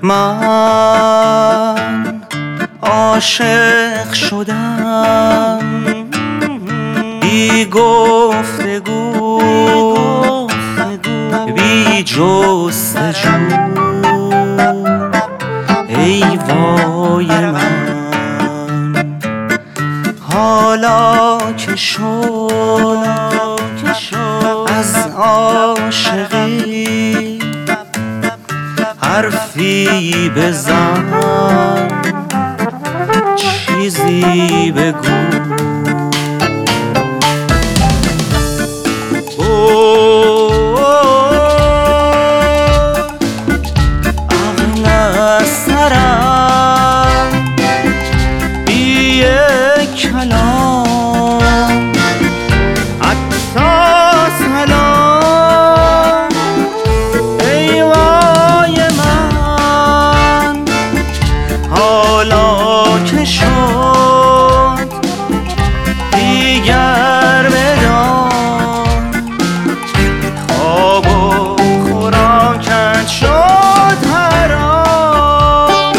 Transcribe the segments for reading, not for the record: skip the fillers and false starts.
من عاشق شدم بی گفتگو بی جستجو ای وای من حالا که شد از عاشقی حرفی بزن چیزی بگو عقل از سرم بی یک کلام حتی سلام ای وای من حالا که شد دیگر بدان خواب و خوراکت شد حرام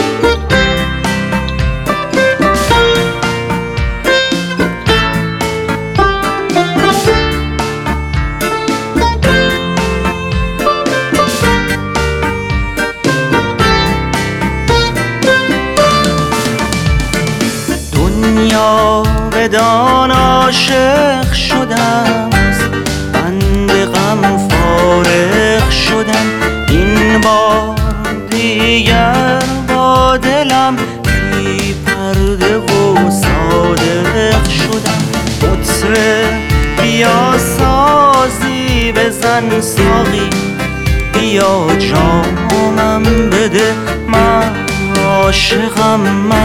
دنیا بدان عاشق شدم بند غم فارغ شدم این بار دیگر با دلم بی پرده و صادق شدم مطرب بیا سازی بزن ساقی بیا جامم بده من عاشقم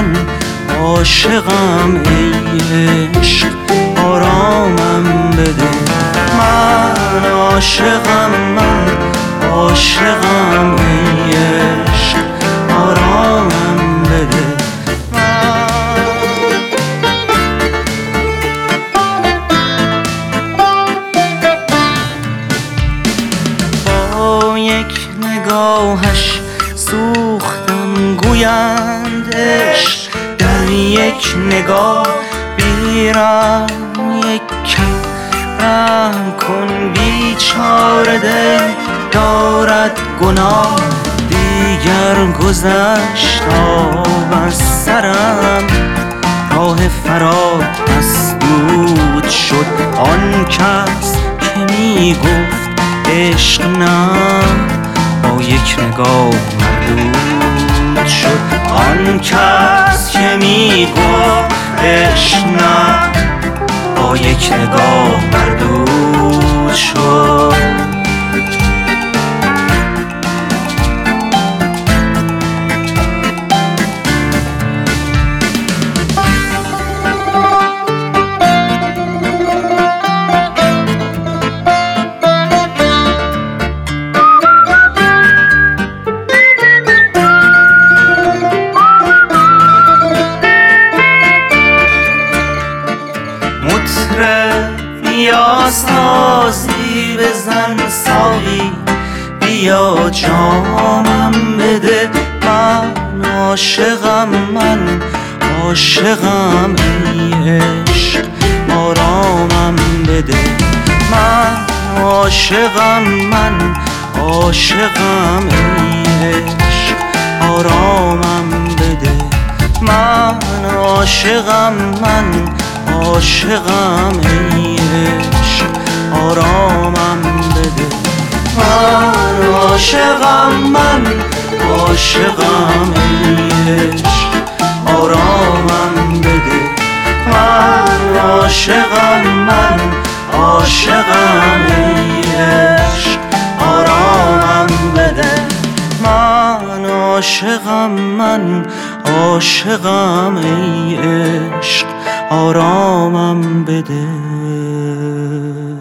ای عشق آرامم بده من عاشقم ای عشق آرامم بده با یک نگاهش سوختم گویند عشق در یک نگاه بیرم یک کم رحم کن بیچاره دل دارد گناه دیگر گذشت آب از سرم راه فرار مسدود شد آن کس که می گفت عشق نه با یک نگاه مردود شد آن کس که می گفت عشق نه با یک نگاه مردود شد بیا سازی بزن ساقی بیا جامم بده من عاشقم ای عشق آرامم بده من عاشقم ای عشق آرامم بده من عاشقم ای عشق آرامم بده من عاشقم ای عشق آرامم بده من عاشقم ای عشق آرامم بده من عاشقم ای عشق آرامم بده